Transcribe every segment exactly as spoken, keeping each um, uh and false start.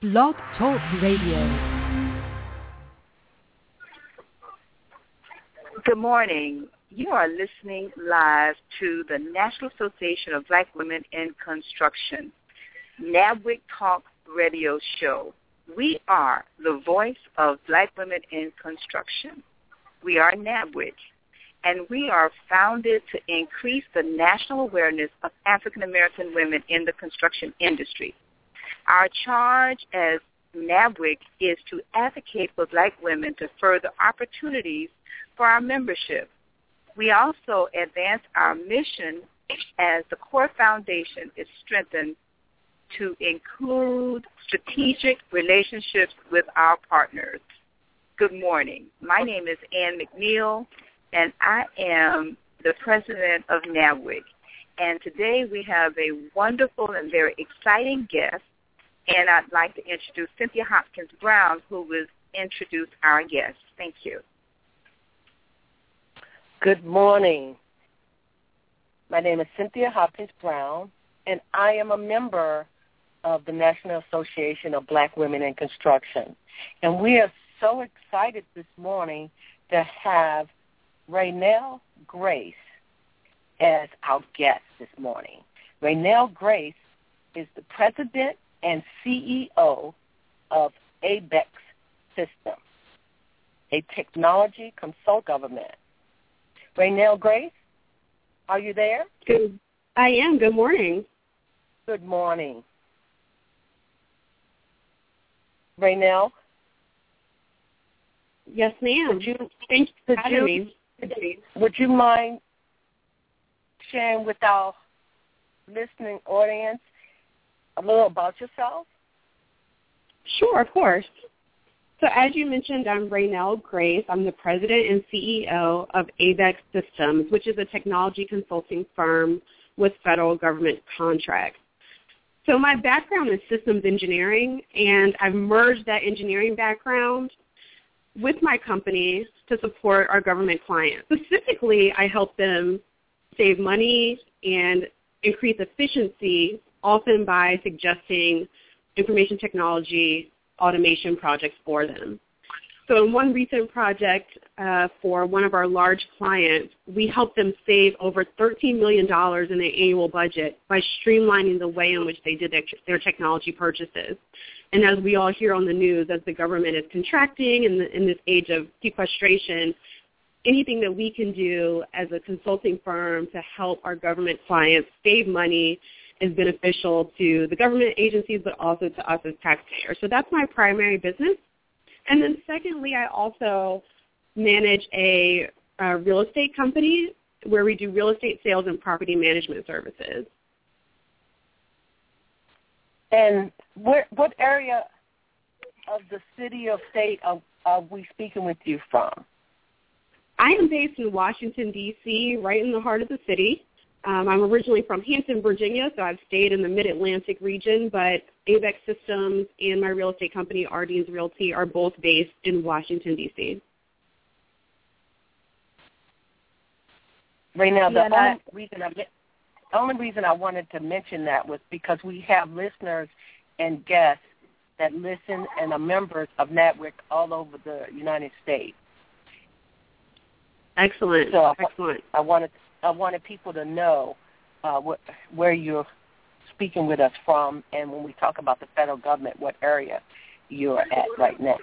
Blog Talk Radio. Good morning. You are listening live to the National Association of Black Women in Construction, NABWIC Talk Radio Show. We are the voice of Black women in construction. We are NABWIC, and we are founded to increase the national awareness of African American women in the construction industry. Our charge as NABWIC is to advocate for Black women to further opportunities for our membership. We also advance our mission as the core foundation is strengthened to include strategic relationships with our partners. Good morning. My name is Ann McNeil, and I am the president of NABWIC. And today we have a wonderful and very exciting guest, and I'd like to introduce Cynthia Hopkins Brown, who will introduce our guest. Thank you. Good morning. My name is Cynthia Hopkins Brown, and I am a member of the National Association of Black Women in Construction. And we are so excited this morning to have Raynell Grace as our guest this morning. Raynell Grace is the president and C E O of ABEX Systems, a technology consult government. Raynell Grace, are you there? Good. I am. Good morning. Good morning. Raynell? Yes, ma'am. Would you, Thank you for could having you, me. Would you mind sharing with our listening audience a little about yourself? Sure, of course. So as you mentioned, I'm Raynell Grace. I'm the president and C E O of ABEX Systems, which is a technology consulting firm with federal government contracts. So my background is systems engineering, and I've merged that engineering background with my company to support our government clients. Specifically, I help them save money and increase efficiency, often by suggesting information technology automation projects for them. So in one recent project uh, for one of our large clients, we helped them save over thirteen million dollars in their annual budget by streamlining the way in which they did their, their technology purchases. And as we all hear on the news, as the government is contracting in, the, in this age of sequestration, anything that we can do as a consulting firm to help our government clients save money is beneficial to the government agencies, but also to us as taxpayers. So that's my primary business. And then secondly, I also manage a, a real estate company where we do real estate sales and property management services. And where, what area of the city or state are, are we speaking with you from? I am based in Washington, D C, right in the heart of the city. Um, I'm originally from Hampton, Virginia, so I've stayed in the Mid-Atlantic region, but ABEX Systems and my real estate company, Ardene's Realty, are both based in Washington, D C. Raynell, the yeah, only, I, reason I, the only reason I wanted to mention that was because we have listeners and guests that listen and are members of NABWIC all over the United States. Excellent. So Excellent. I, I wanted I wanted people to know uh, what, where you're speaking with us from, and when we talk about the federal government, what area you're at right now.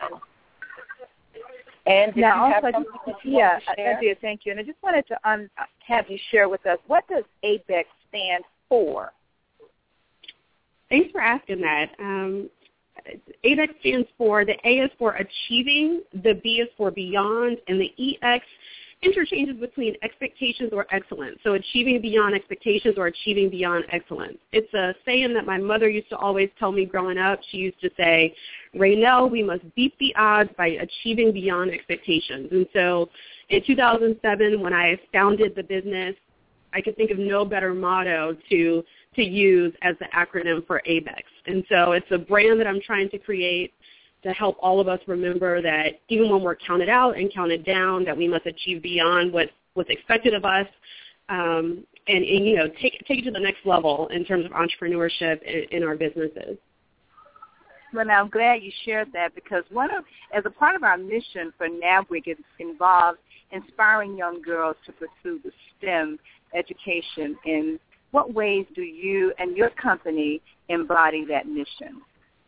And did now, you have also, something that you yeah, want to share? I did. Thank you. And I just wanted to um, have you share with us, what does ABEX stand for? Thanks for asking that. Um, ABEX stands for, the A is for achieving, the B is for beyond, and the E X interchanges between expectations or excellence. So achieving beyond expectations or achieving beyond excellence. It's a saying that my mother used to always tell me growing up. She used to say, Raynell, we must beat the odds by achieving beyond expectations. And so in two thousand seven, when I founded the business, I could think of no better motto to to use as the acronym for ABEX. And so it's a brand that I'm trying to create to help all of us remember that even when we're counted out and counted down, that we must achieve beyond what, what's expected of us, um, and, and, you know, take take it to the next level in terms of entrepreneurship in, in our businesses. Well, now, I'm glad you shared that because one of, as a part of our mission for NABWIC, it involves inspiring young girls to pursue the STEM education. In what ways do you and your company embody that mission?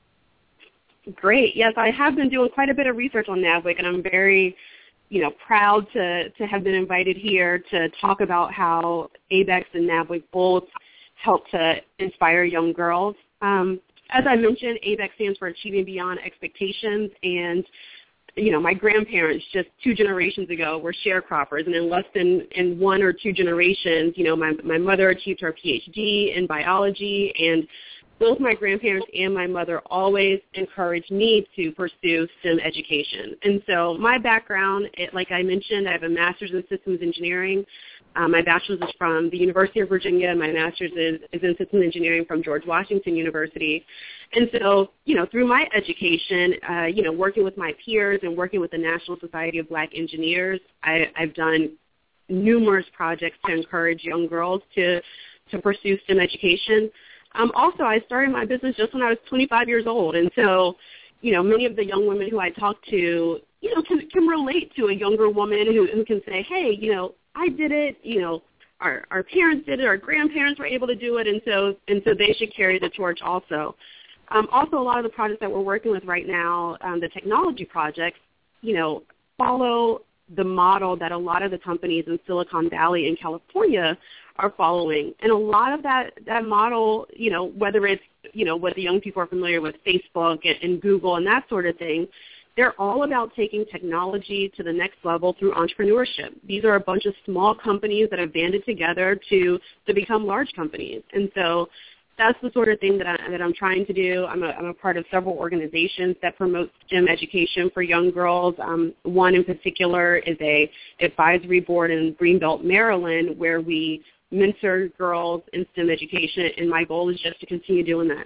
Great. Yes, I have been doing quite a bit of research on NABWIC, and I'm very, you know, proud to, to have been invited here to talk about how A B E X and NABWIC both help to inspire young girls. Um, As I mentioned, A B E X stands for Achieving Beyond Expectations, and, you know, my grandparents just two generations ago were sharecroppers, and in less than in one or two generations, you know, my, my mother achieved her P H D in biology, and both my grandparents and my mother always encouraged me to pursue STEM education. And so my background, it, like I mentioned, I have a master's in systems engineering. Um, my bachelor's is from the University of Virginia, and my master's is, is in systems engineering from George Washington University. And so, you know, through my education, uh, you know, working with my peers and working with the National Society of Black Engineers, I, I've done numerous projects to encourage young girls to, to pursue STEM education. Um, also, I started my business just when I was twenty-five years old, and so, you know, many of the young women who I talk to, you know, can, can relate to a younger woman who, who can say, hey, you know, I did it, you know, our, our parents did it, our grandparents were able to do it, and so and so they should carry the torch also. Um, also, a lot of the projects that we're working with right now, um, the technology projects, you know, follow the model that a lot of the companies in Silicon Valley and California are following. And a lot of that, that model, you know, whether it's, you know, what the young people are familiar with, Facebook and, and Google and that sort of thing, they're all about taking technology to the next level through entrepreneurship. These are a bunch of small companies that have banded together to, to become large companies. And so that's the sort of thing that, I, that I'm trying to do. I'm a, I'm a part of several organizations that promote STEM education for young girls. Um, one in particular is a advisory board in Greenbelt, Maryland, where we mentor girls in STEM education, and my goal is just to continue doing that.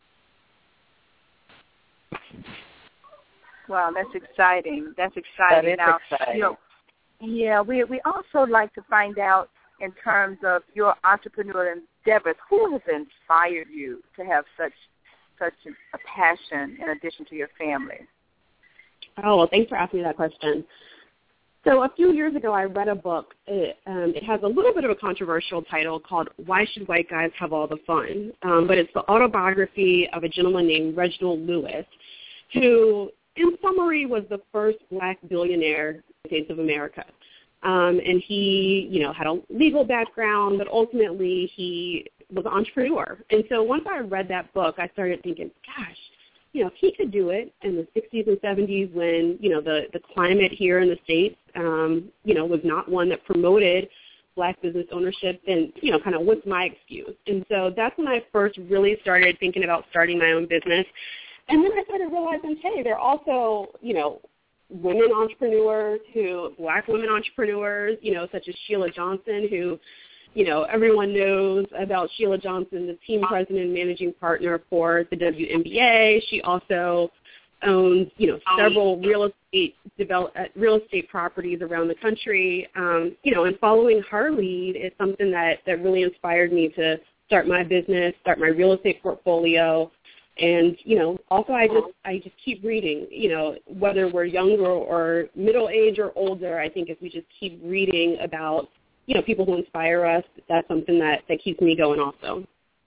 Wow, that's exciting. That's exciting. That is now, exciting. You know, yeah, we we also like to find out in terms of your entrepreneurial endeavors, who has inspired you to have such such a passion in addition to your family? Oh, well, thanks for asking me that question. So a few years ago, I read a book. It, um, it has a little bit of a controversial title called Why Should White Guys Have All the Fun? Um, but it's the autobiography of a gentleman named Reginald Lewis, who, in summary, was the first black billionaire in the States of America. Um, and he, you know, had a legal background, but ultimately he was an entrepreneur. And so once I read that book, I started thinking, gosh, you know, if he could do it in the sixties and seventies when, you know, the, the climate here in the States, um, you know, was not one that promoted black business ownership, then, you know, kind of what's my excuse? And so that's when I first really started thinking about starting my own business. And then I started realizing, hey, there are also, you know, women entrepreneurs who, black women entrepreneurs, you know, such as Sheila Johnson, who, you know, everyone knows about Sheila Johnson, the team president and managing partner for the W N B A. She also owns, you know, several real estate develop, uh, real estate properties around the country. Um, you know, and following her lead is something that, that really inspired me to start my business, start my real estate portfolio. And, you know, also I just I just keep reading, you know, whether we're younger or middle age or older, I think if we just keep reading about, you know, people who inspire us, that's something that, that keeps me going also.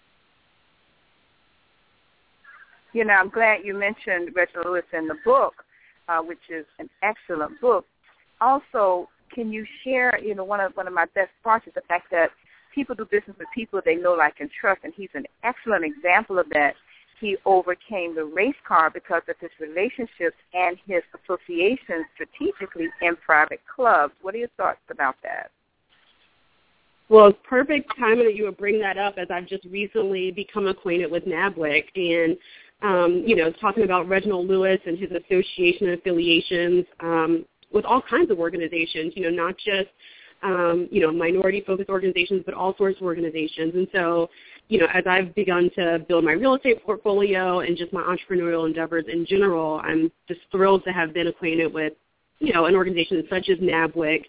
You know, I'm glad you mentioned Reginald Lewis in the book, uh, which is an excellent book. Also, can you share, you know, one of one of my best parts is the fact that people do business with people they know, like, and trust, and he's an excellent example of that. He overcame the race car because of his relationships and his associations strategically in private clubs. What are your thoughts about that? Well, it's perfect timing that you would bring that up, as I've just recently become acquainted with NABWIC, and, um, you know, talking about Reginald Lewis and his association and affiliations um, with all kinds of organizations, you know, not just, um, you know, minority-focused organizations, but all sorts of organizations. And so, you know, as I've begun to build my real estate portfolio and just my entrepreneurial endeavors in general, I'm just thrilled to have been acquainted with, you know, an organization such as NABWIC,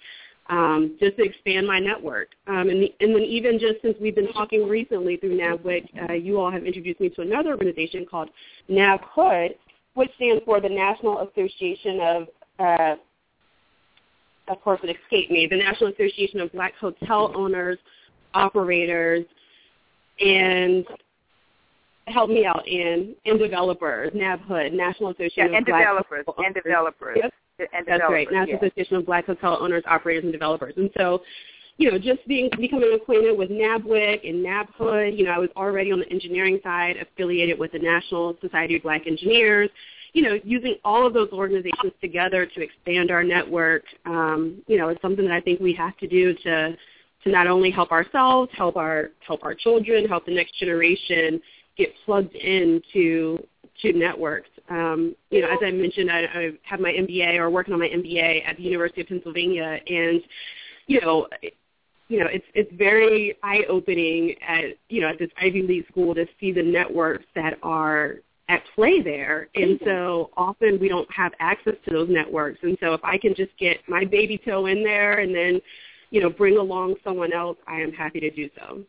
um, just to expand my network. Um, and, the, and then even just since we've been talking recently through NABWIC, uh, you all have introduced me to another organization called NABHOOD, which stands for the National Association of, uh, of course it escaped me, the National Association of Black Hotel Owners, Operators, and help me out, Ann, and developers, NABHOOD, National Association yeah, and of Black developers, Hotel and developers. Yep. And That's right, National yeah. Association of Black Hotel Owners, Operators, and Developers. And so, you know, just being becoming acquainted with NABWIC and NABHOOD, you know, I was already on the engineering side, affiliated with the National Society of Black Engineers, you know, using all of those organizations together to expand our network, um, you know, it's something that I think we have to do to to not only help ourselves, help our help our children, help the next generation get plugged into to networks. Um, you know, as I mentioned, I, I have my M B A or working on my M B A at the University of Pennsylvania, and you know, you know, it's it's very eye-opening at you know at this Ivy League school to see the networks that are at play there, and so often we don't have access to those networks. And so if I can just get my baby toe in there and then, you know, bring along someone else, I am happy to do so.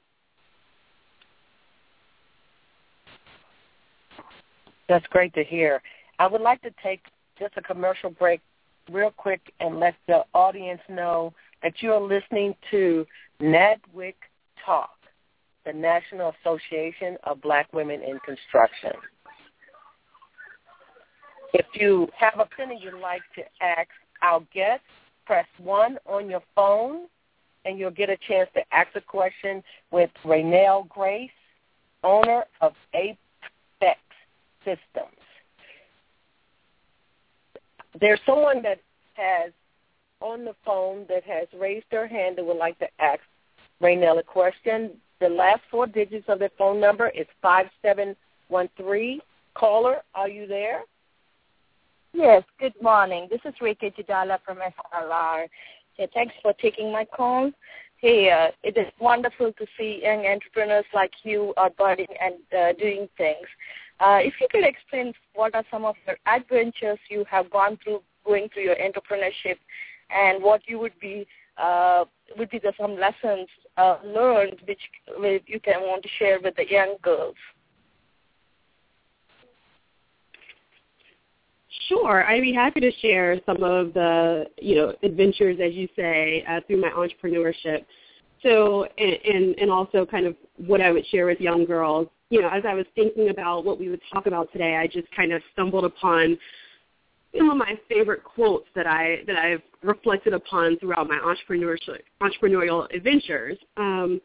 That's great to hear. I would like to take just a commercial break real quick and let the audience know that you are listening to NABWIC Talk, the National Association of Black Women in Construction. If you have a question you'd like to ask our guests, press one on your phone, and you'll get a chance to ask a question with Raynell Grace, owner of A B E C Systems. There's someone that has on the phone that has raised their hand and would like to ask Raynell a question. The last four digits of their phone number is five seven one three. Caller, are you there? Yes, good morning. This is Rika Jidala from S L R. Hey, thanks for taking my call. Hey, uh, it is wonderful to see young entrepreneurs like you are budding and uh, doing things. Uh, if you could explain what are some of your adventures you have gone through going through your entrepreneurship, and what you would be uh, would be the, some lessons uh, learned which, which you can want to share with the young girls. Sure, I'd be happy to share some of the, you know, adventures, as you say, uh, through my entrepreneurship. So, and, and, and also kind of what I would share with young girls. You know, as I was thinking about what we would talk about today, I just kind of stumbled upon some of my favorite quotes that I that I've reflected upon throughout my entrepreneurship entrepreneurial adventures. Um,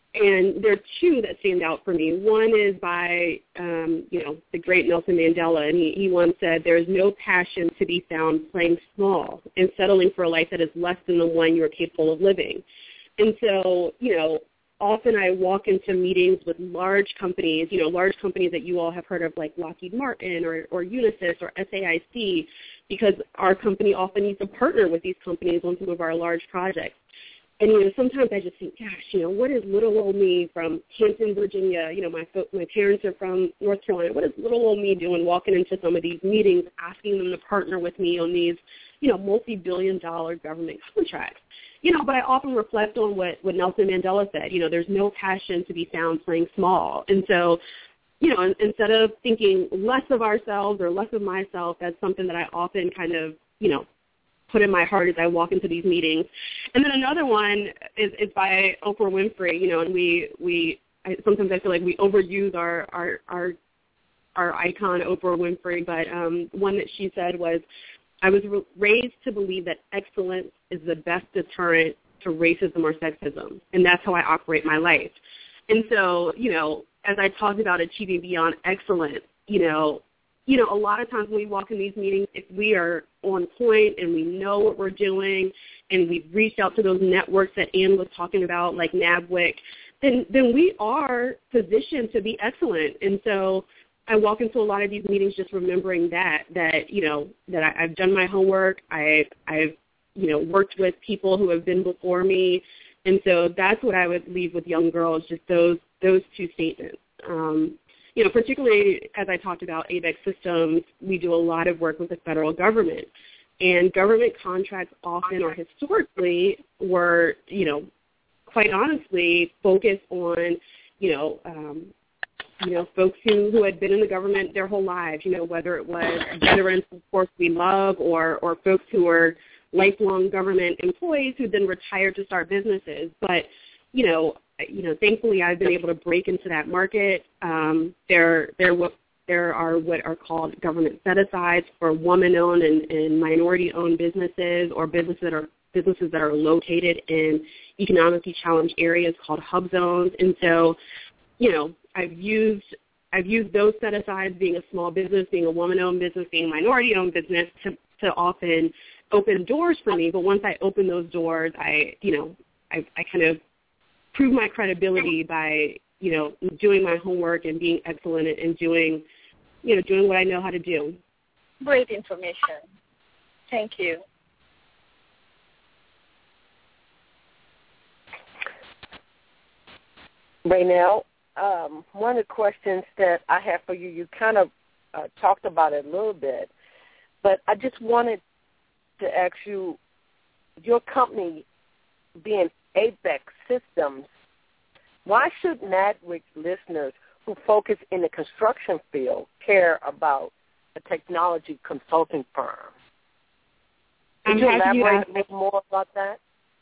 And there are two that stand out for me. One is by, um, you know, the great Nelson Mandela, and he, he once said, there is no passion to be found playing small and settling for a life that is less than the one you are capable of living. And so, you know, often I walk into meetings with large companies, you know, large companies that you all have heard of, like Lockheed Martin or, or Unisys or S A I C, because our company often needs to partner with these companies on some of our large projects. And, you know, sometimes I just think, gosh, you know, what is little old me from Hampton, Virginia? You know, my my parents are from North Carolina. What is little old me doing walking into some of these meetings, asking them to partner with me on these, you know, multi-billion dollar government contracts? You know, but I often reflect on what, what Nelson Mandela said. You know, there's no passion to be found playing small. And so, you know, instead of thinking less of ourselves or less of myself, that's something that I often kind of, you know, put in my heart as I walk into these meetings. And then another one is, is by Oprah Winfrey, you know, and we, we I, sometimes I feel like we overuse our, our, our, our icon, Oprah Winfrey, but um, one that she said was, I was raised to believe that excellence is the best deterrent to racism or sexism, and that's how I operate my life. And so, you know, as I talked about achieving beyond excellence, you know, you know, a lot of times when we walk in these meetings, if we are on point and we know what we're doing and we've reached out to those networks that Ann was talking about, like NABWIC, then then we are positioned to be excellent. And so I walk into a lot of these meetings just remembering that, that, you know, that I, I've done my homework. I, I've, you know, worked with people who have been before me. And so that's what I would leave with young girls, just those those two statements. Um, you know, particularly as I talked about A B E C Systems, we do a lot of work with the federal government. And government contracts often or historically were, you know, quite honestly focused on, you know, um, you know, folks who, who had been in the government their whole lives, you know, whether it was veterans, of course, we love, or, or folks who were lifelong government employees who then retired to start businesses. But, you know, you know, thankfully I've been able to break into that market. Um, there, there, there are what are called government set-asides for woman-owned and, and minority-owned businesses, or businesses that are businesses that are located in economically challenged areas called hub zones. And so, you know, I've used I've used those set-asides, being a small business, being a woman-owned business, being a minority-owned business, to, to often open doors for me. But once I open those doors, I, you know, I, I kind of prove my credibility by, you know, doing my homework and being excellent and doing, you know, doing what I know how to do. Great information. Thank you. Raynell, um, one of the questions that I have for you, you kind of uh, talked about it a little bit, but I just wanted to ask you, your company being A B E C Systems, why should NADWIC listeners who focus in the construction field care about a technology consulting firm? Could you elaborate a bit more about that?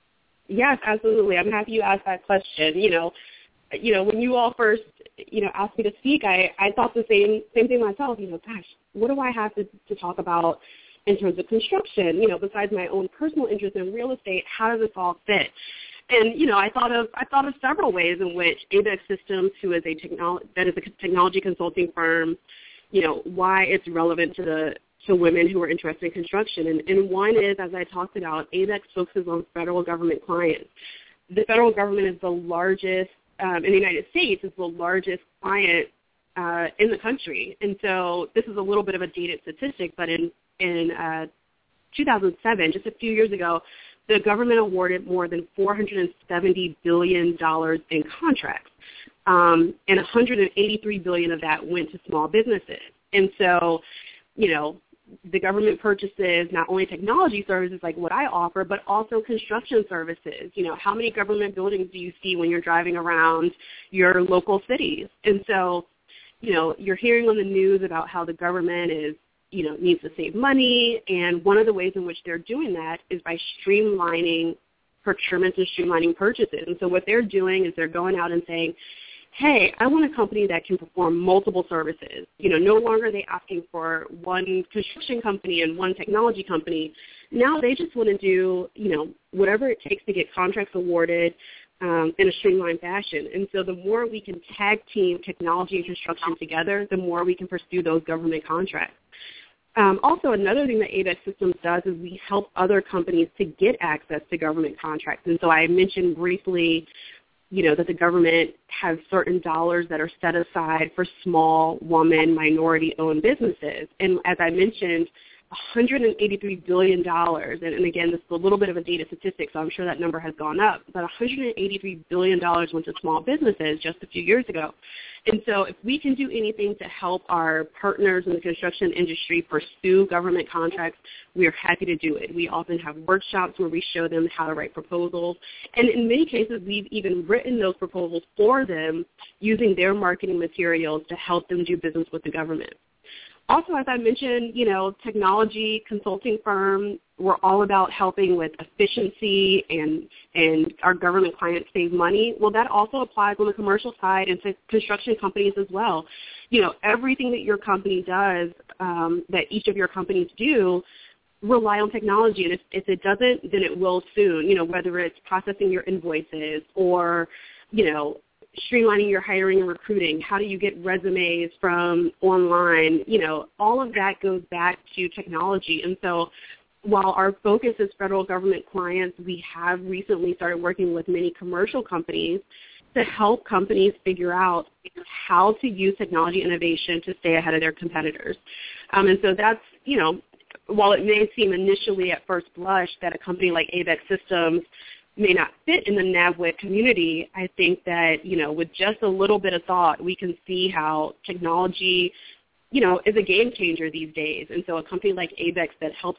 Yes, absolutely. I'm happy you asked that question. You know, you know, when you all first, you know, asked me to speak, I, I thought the same same thing myself. You know, gosh, what do I have to, to talk about in terms of construction? You know, besides my own personal interest in real estate, how does this all fit? And you know, I thought of I thought of several ways in which A B E C Systems, who is a technology that is a technology consulting firm, you know, why it's relevant to the to women who are interested in construction. And, and one is, as I talked about, A B E C focuses on federal government clients. The federal government is the largest um, in the United States. Is the largest client uh, in the country. And so this is a little bit of a dated statistic, but in in uh, two thousand seven, just a few years ago, the government awarded more than four hundred seventy billion dollars in contracts, um, and one hundred eighty-three billion dollars of that went to small businesses. And so, you know, the government purchases not only technology services like what I offer, but also construction services. You know, how many government buildings do you see when you're driving around your local cities? And so, you know, you're hearing on the news about how the government is, you know, needs to save money, and one of the ways in which they're doing that is by streamlining procurements and streamlining purchases. And so what they're doing is they're going out and saying, hey, I want a company that can perform multiple services. You know, no longer are they asking for one construction company and one technology company. Now they just want to do, you know, whatever it takes to get contracts awarded um, in a streamlined fashion. And so the more we can tag team technology and construction together, the more we can pursue those government contracts. Um, also, another thing that A B E C Systems does is we help other companies to get access to government contracts. And so I mentioned briefly, you know, that the government has certain dollars that are set aside for small, woman, minority-owned businesses. And as I mentioned, one hundred eighty-three billion dollars, and, and again, this is a little bit of a data statistic, so I'm sure that number has gone up, but one hundred eighty-three billion dollars went to small businesses just a few years ago. And so if we can do anything to help our partners in the construction industry pursue government contracts, we are happy to do it. We often have workshops where we show them how to write proposals. And in many cases, we've even written those proposals for them using their marketing materials to help them do business with the government. Also, as I mentioned, you know, technology consulting firm, we're all about helping with efficiency and and our government clients save money. Well, that also applies on the commercial side and to construction companies as well. You know, everything that your company does, um, that each of your companies do, rely on technology. And if, if it doesn't, then it will soon, you know, whether it's processing your invoices or, you know, streamlining your hiring and recruiting. How do you get resumes from online? You know, all of that goes back to technology. And so while our focus is federal government clients, we have recently started working with many commercial companies to help companies figure out how to use technology innovation to stay ahead of their competitors. Um, and so that's, you know, while it may seem initially at first blush that a company like A B E C Systems may not fit in the NAVWIC community, I think that, you know, with just a little bit of thought, we can see how technology, you know, is a game changer these days. And so a company like A B E C that helps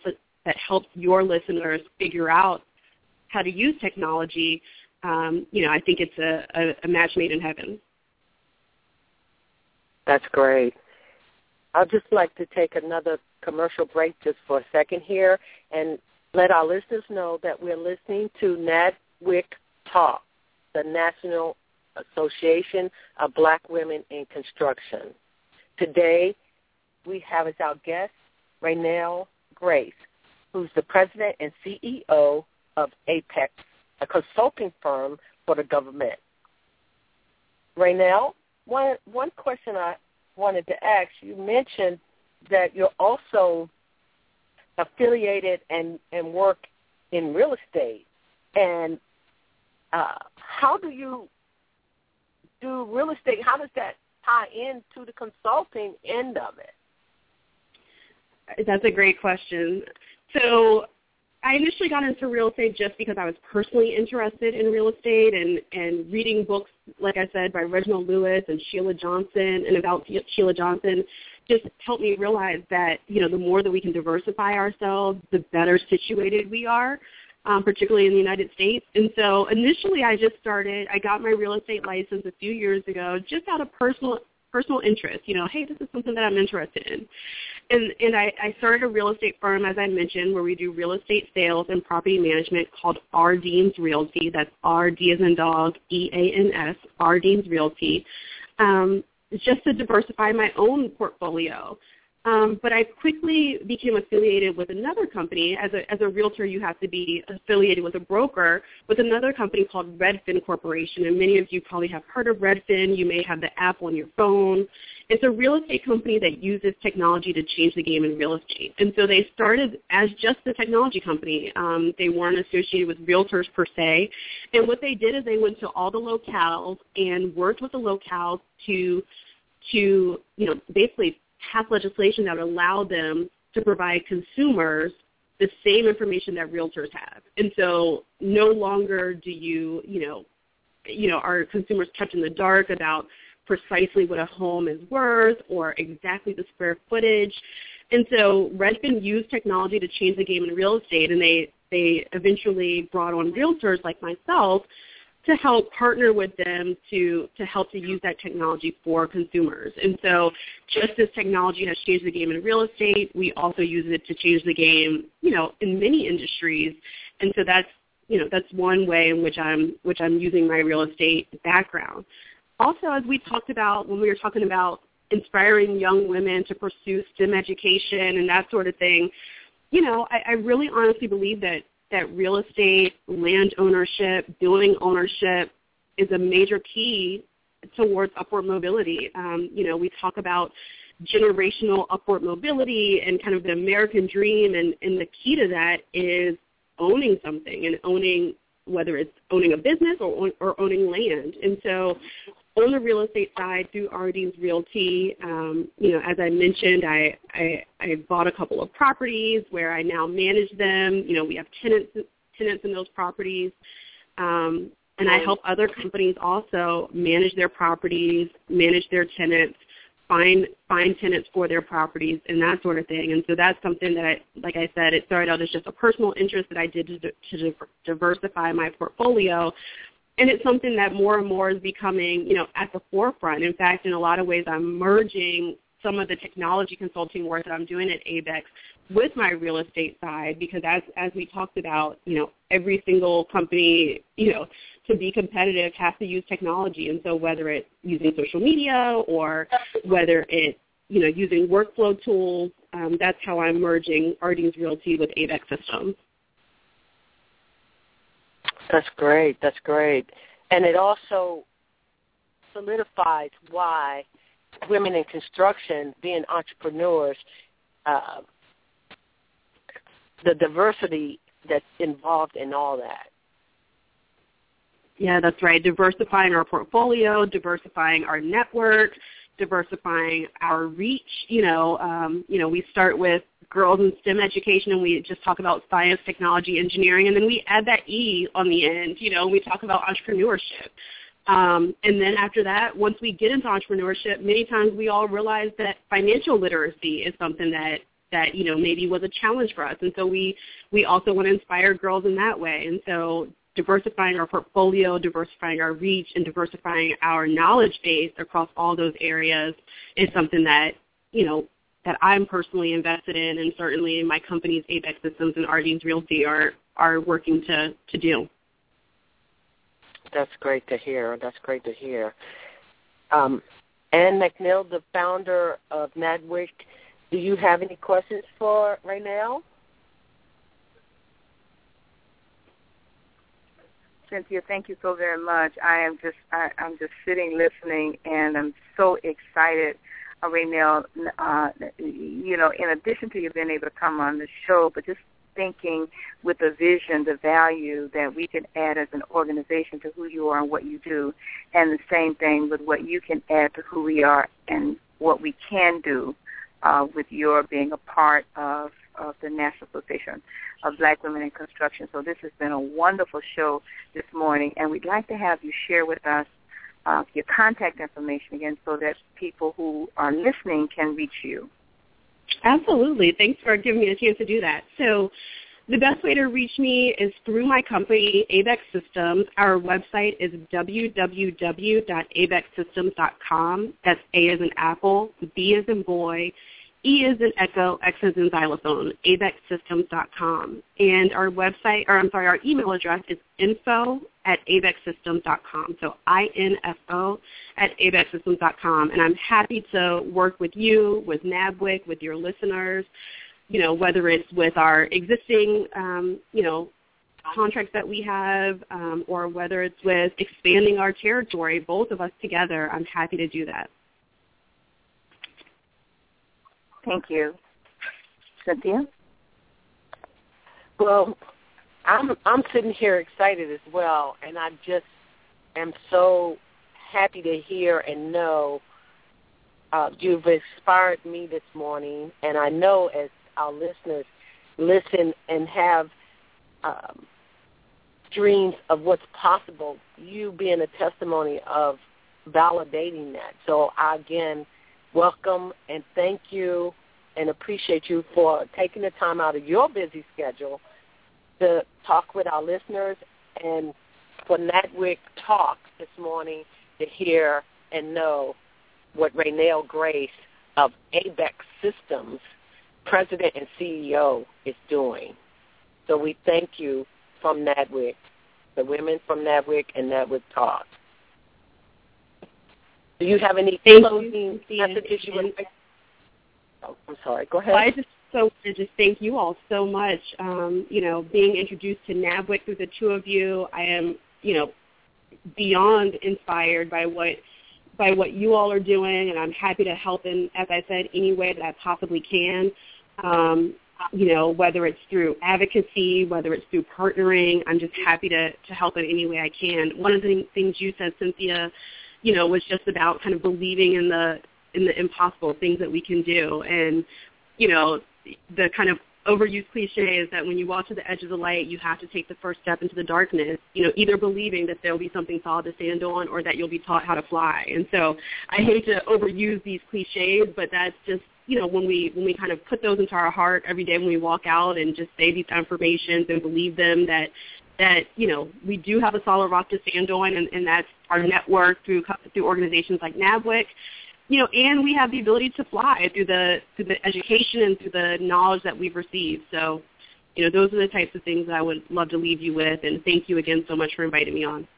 that helps your listeners figure out how to use technology, um, you know, I think it's a, a, a match made in heaven. That's great. I'd just like to take another commercial break just for a second here and let our listeners know that we're listening to NADWIC Talk, the National Association of Black Women in Construction. Today, we have as our guest Raynell Grace, who's the president and C E O of Apex, a consulting firm for the government. Raynell, one, one question I wanted to ask, you mentioned that you're also affiliated and, and work in real estate. And uh, how do you do real estate? How does that tie into the consulting end of it? That's a great question. So I initially got into real estate just because I was personally interested in real estate and, and reading books, like I said, by Reginald Lewis and Sheila Johnson and about Sheila Johnson just helped me realize that, you know, the more that we can diversify ourselves, the better situated we are, um, particularly in the United States. And so initially I just started, I got my real estate license a few years ago just out of personal personal interest, you know, hey, this is something that I'm interested in. And and I, I started a real estate firm, as I mentioned, where we do real estate sales and property management called R. Deans Realty. That's R, D as in dog, E A N S, R. Deans Realty, um, just to diversify my own portfolio. Um, but I quickly became affiliated with another company. As a, as a realtor, you have to be affiliated with a broker, with another company called Redfin Corporation. And many of you probably have heard of Redfin. You may have the app on your phone. It's a real estate company that uses technology to change the game in real estate. And so they started as just a technology company. Um, they weren't associated with realtors per se. And what they did is they went to all the locales and worked with the locales to, to you know, basically pass legislation that would allow them to provide consumers the same information that realtors have. And so no longer do you, you know, you know, are consumers kept in the dark about precisely what a home is worth or exactly the square footage. And so Redfin used technology to change the game in real estate, and they, they eventually brought on realtors like myself to help partner with them to, to help to use that technology for consumers. And so just as technology has changed the game in real estate, we also use it to change the game, you know, in many industries. And so that's, you know, that's one way in which I'm, which I'm using my real estate background. Also, as we talked about when we were talking about inspiring young women to pursue STEM education and that sort of thing, you know, I, I really honestly believe that that real estate, land ownership, building ownership is a major key towards upward mobility. Um, you know, we talk about generational upward mobility and kind of the American dream, and, and the key to that is owning something and owning, whether it's owning a business or, or owning land. And so on the real estate side, through R. Deans Realty, um, you know, as I mentioned, I, I I bought a couple of properties where I now manage them. You know, we have tenants tenants in those properties, um, and I help other companies also manage their properties, manage their tenants, find find tenants for their properties, and that sort of thing. And so that's something that, I, like I said, it started out as just a personal interest that I did to, to diversify my portfolio. And it's something that more and more is becoming, you know, at the forefront. In fact, in a lot of ways, I'm merging some of the technology consulting work that I'm doing at ABEX with my real estate side, because as as we talked about, you know, every single company, you know, to be competitive has to use technology. And so whether it's using social media or whether it's, you know, using workflow tools, um, that's how I'm merging R. Deans Realty with ABEX systems. That's great. That's great. And it also solidifies why women in construction, being entrepreneurs, uh, the diversity that's involved in all that. Yeah, that's right. Diversifying our portfolio, diversifying our network, diversifying our reach. You know, um, you know, we start with girls in STEM education, and we just talk about science, technology, engineering, and then we add that E on the end. You know, we talk about entrepreneurship. Um, and then after that, once we get into entrepreneurship, many times we all realize that financial literacy is something that that, you know, maybe was a challenge for us. And so we, we also want to inspire girls in that way. And so diversifying our portfolio, diversifying our reach, and diversifying our knowledge base across all those areas is something that, you know, that I'm personally invested in, and certainly my companies, A B E C Systems and Ardenes Realty, are, are working to, to do. That's great to hear. That's great to hear. Um, Ann McNeil, the founder of NADWIC, do you have any questions for right now? Cynthia, thank you so very much. I am just I, I'm just sitting listening, and I'm so excited. Uh, Raynell, uh, you know, in addition to you being able to come on the show, but just thinking with the vision, the value that we can add as an organization to who you are and what you do, and the same thing with what you can add to who we are and what we can do uh, with your being a part of, of the National Association of Black Women in Construction. So this has been a wonderful show this morning, and we'd like to have you share with us uh, your contact information again so that people who are listening can reach you. Absolutely. Thanks for giving me a chance to do that. So the best way to reach me is through my company, A B E C Systems. Our website is w w w dot a b e c systems dot com. That's A as in apple, B as in boy, E as in echo, X as in xylophone, a b e c systems dot com. And our website, or I'm sorry, our email address is info at a b e c systems dot com. So I N F O at a b e c systems dot com. And I'm happy to work with you, with NADWIC, with your listeners, you know, whether it's with our existing, um, you know, contracts that we have, um, or whether it's with expanding our territory, both of us together. I'm happy to do that. Thank you. Cynthia? Well, I'm I'm sitting here excited as well, and I just am so happy to hear and know uh, you've inspired me this morning, and I know as our listeners listen and have um, dreams of what's possible, you being a testimony of validating that. So I, again, welcome and thank you and appreciate you for taking the time out of your busy schedule to talk with our listeners and for NADWIC Talk this morning to hear and know what Raynell Grace of A B E C Systems, President and C E O, is doing. So we thank you from NADWIC, the women from NADWIC and NADWIC Talk. Do you have any Thank closing you, messages you would like? Oh, I'm sorry. Go ahead. Well, I just so want to just thank you all so much. Um, you know, being introduced to NADWIC through the two of you, I am, you know, beyond inspired by what by what you all are doing, and I'm happy to help in, as I said, any way that I possibly can. Um, you know, whether it's through advocacy, whether it's through partnering, I'm just happy to, to help in any way I can. One of the things you said, Cynthia, you know, was just about kind of believing in the in the impossible things that we can do. And, you know, the kind of overused cliche is that when you walk to the edge of the light, you have to take the first step into the darkness, you know, either believing that there will be something solid to stand on or that you'll be taught how to fly. And so I hate to overuse these cliches, but that's just, you know, when we when we kind of put those into our heart every day when we walk out and just say these affirmations and believe them, that, that you know, we do have a solid rock to stand on, and, and that's our network through through organizations like NADWIC. You know, and we have the ability to fly through the through the education and through the knowledge that we've received. So, you know, those are the types of things that I would love to leave you with. And thank you again so much for inviting me on.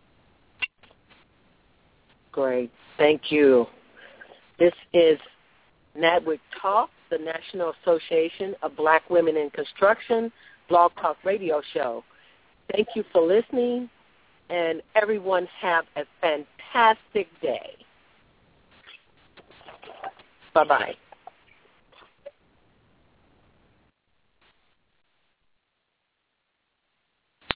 Great. Thank you. This is NADWIC Talk, the National Association of Black Women in Construction Blog Talk Radio Show. Thank you for listening, and everyone have a fantastic day. Bye-bye.